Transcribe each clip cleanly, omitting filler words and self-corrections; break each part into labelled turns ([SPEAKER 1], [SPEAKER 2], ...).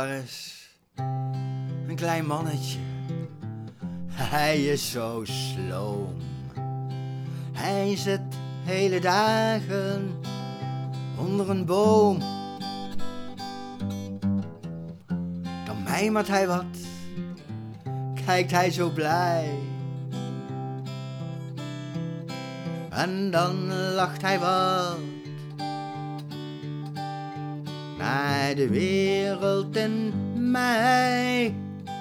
[SPEAKER 1] er is een klein mannetje. Hij is zo sloom. Hij zit hele dagen onder een boom. Dan mijmert hij wat, kijkt hij zo blij. En dan lacht hij wat naar de wereld en mij.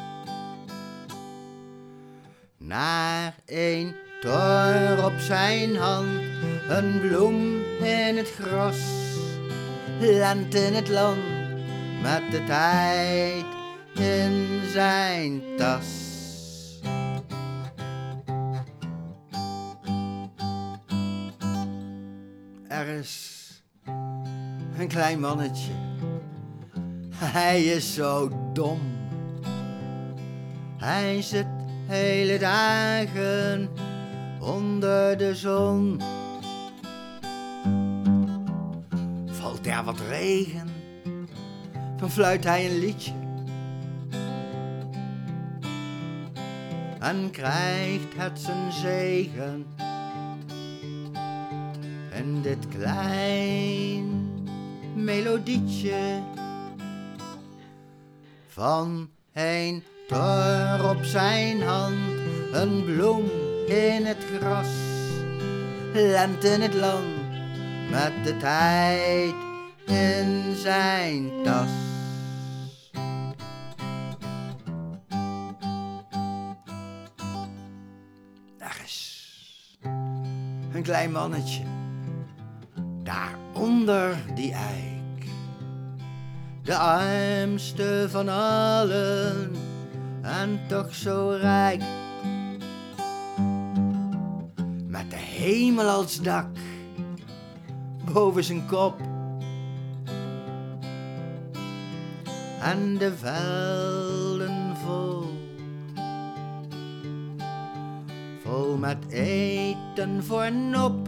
[SPEAKER 1] Naar een tor op zijn hand, een bloem in het gras, lente in het land, met de tijd in zijn tas. Er is een klein mannetje, hij is zo dom. Hij zit hele dagen onder de zon. Valt er wat regen, dan fluit hij een liedje en krijgt het zijn zegen. En dit klein melodietje van een tor op zijn hand, een bloem in het gras, lente in het land, met de tijd in zijn tas. Er is een klein mannetje, daar onder die eik, de armste van allen en toch zo rijk. Met de hemel als dak boven zijn kop en de velden vol met eten voor nop.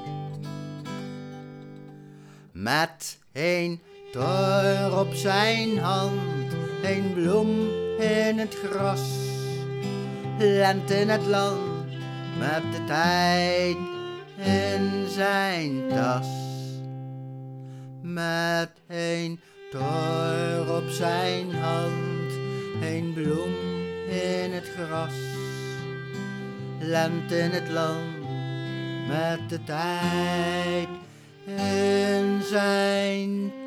[SPEAKER 1] Met een tor op zijn hand, een bloem in het gras, lente in het land, met de tijd in zijn tas. Met een tor op zijn hand, een bloem in het gras, lente in het land, met de tijd in zijn